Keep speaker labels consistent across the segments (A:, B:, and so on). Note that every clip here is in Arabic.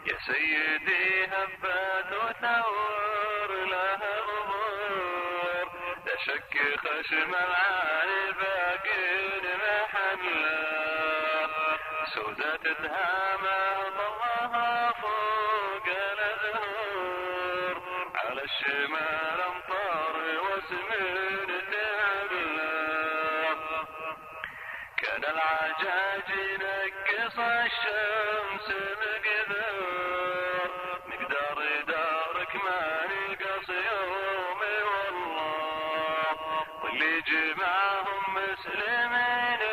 A: يا سيدي هبات وثور لها غمور، لا شك خشم العالي باقين محلا، سودة تهامه ضوها فوق الازهور، على الشمال امطار وسمين تعلى، كان العجاج ينقص الشمس مقدار، مقدار دارك ما نقص يومي والله، واللي جمعهم مسلمين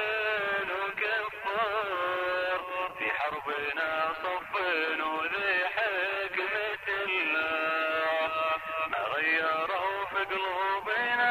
A: وكفار، في حربنا صفين وذي حكمة الله، ما غيروا في قلوبنا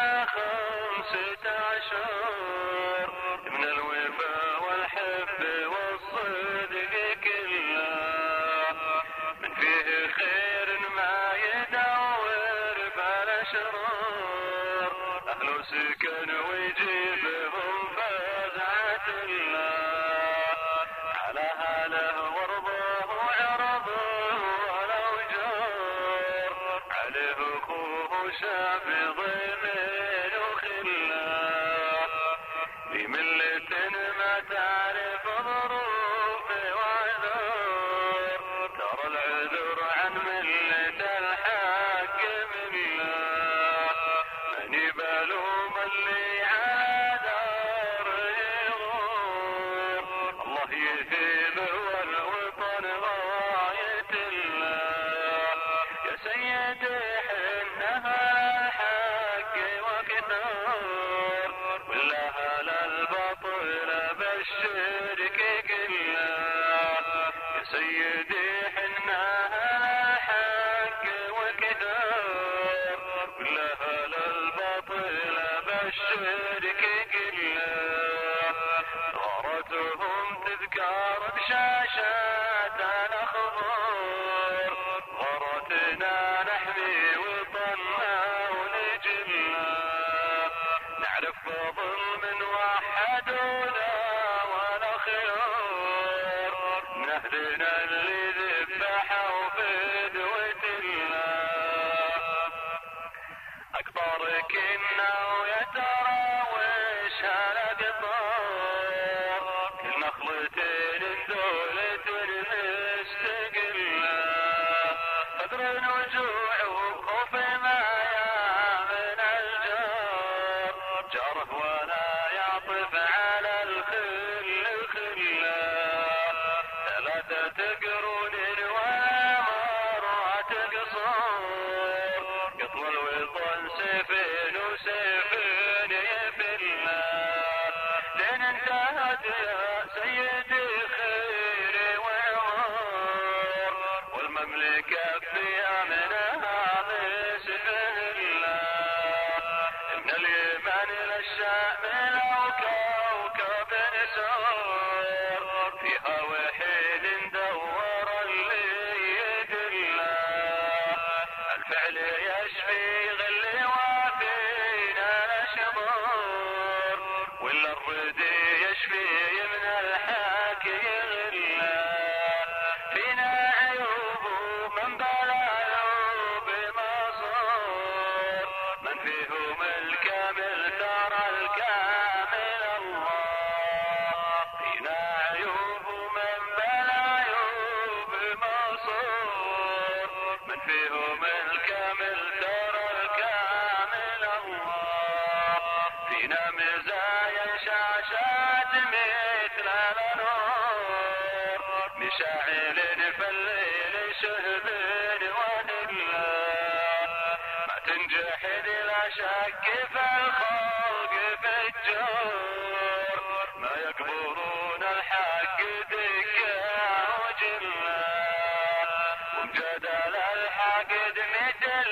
A: 15 من الوفا والحب والصدق كله، من فيه خير ما يدور بلا شرار، أهل سكن ويجيبهم فزعة الله، على هاله ورضاه وعرضه ولو جار، عليه أخوه شاب ضيمين وخلاه، بملة ما تعرف ظروف وعذر، ترى العذر عن ملة الحق مله، من يبلوم اللي على دار يغور، الله يهيب والوطن غاية الله، يا سيدي حنها الحق وكثار، والله على الباطل بالشرك قله، يا سيدي حنها الحق وكثار، والله على الباطل بالشرك قله، غارتهم تذكار بشاشات الاخبار، غارتنا نحمي وطننا ونجله، نعرف فضل من وحدونا ولا خيار، من اهلنا اللي ذبحوا فدوة الله، اقطار كنا ويتراوش هالاقطار، كل نخلتين دولة مستقلة، قدر وجوع وخوف ما يامن الجار، جاره ولا يعطف على الخل خلا، ثلاثة قرون ومرات قصور، قطل الوطن سيفين وسيفين يفلا، لين انتهت يا سيدي خيري وعمر، والمملكة في امنها مسهلا، من اليمن للشام لو كوكب نسار، فيها وحيد دور اللي يدله، الفعل يشفي غل وفينا الاشبار، ولا الردي يشفي من الحق يغله، فينا عيوب من بلا عيوب ما صار، من فيهم الكامل ترى الكامل الله، فينا عيوب من بلا عيوب ما صار، من فيهم الكامل ترى الكامل الله، فينا مزايا شاشات مثل الانوار، مشاعل في الليل شهب ونلا، ما تنجح لا شك في الخلق في الجور، ما يكبرون الحق دكا وجلا، ومجادل الحقد مثل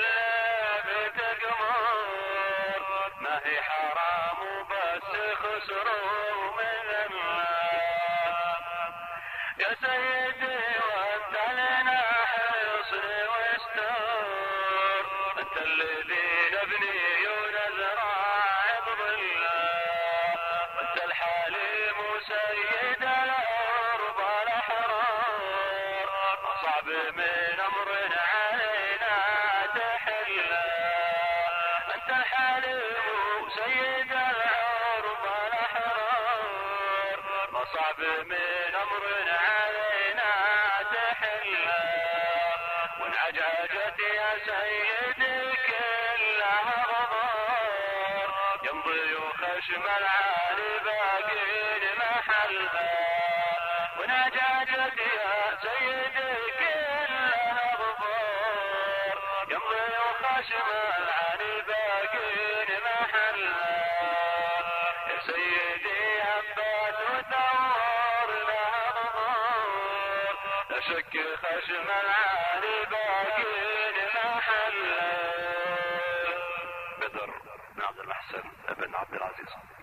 A: بتقمر، ما هي حرام وبس خسروا من الله، يا سيدي وانت لنا حصن واستور، انت الذي نبني ونزرع بظله، انت الحليم سيد الارض الاحرار، صعب من أمر علينا تحله. أنت الحليم سيد العرب الأحرار، ما صعب من أمر علينا تحله. وانعجاجت يا سيدي كلها غبار، يمضي خشم العالي باقين محلها. وانعجاجت يا سيدي كلها غبار، يمضي خشم العالي باقين محلها. يا سيدي هبات وثور لها غبار، لا شك خشم العالي باقين محله. بدر بن عبد المحسن بن عبد العزيز.